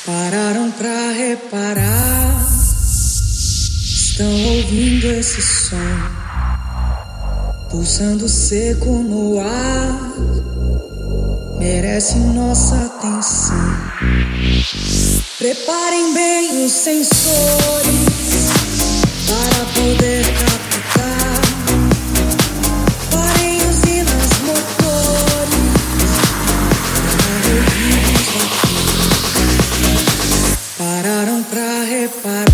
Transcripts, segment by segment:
Pararam pra reparar, estão ouvindo esse som, pulsando seco no ar, merece nossa atenção. Preparem bem os sensores para poder captar. Parem usinas motores para ouvirmos aqui. Pararam pra reparar.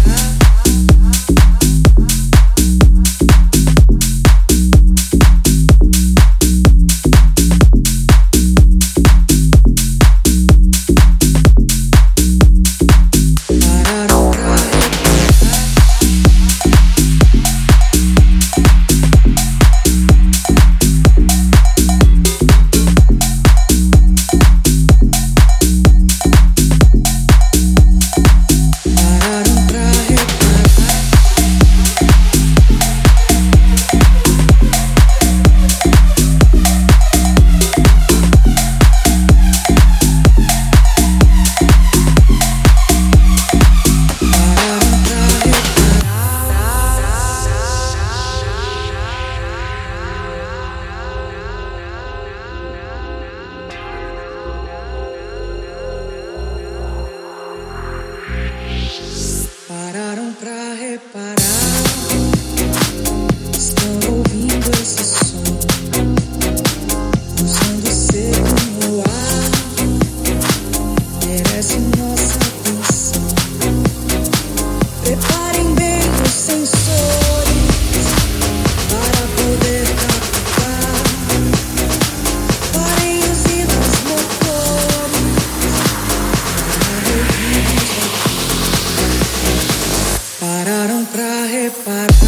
Pararam pra reparar, estão ouvindo esse som, pulsando seco no ar, merece nossa atenção. Preparem bem os sensores para poder captar. Parem usinas motores para ouvirmos aqui. Pararam pra reparar.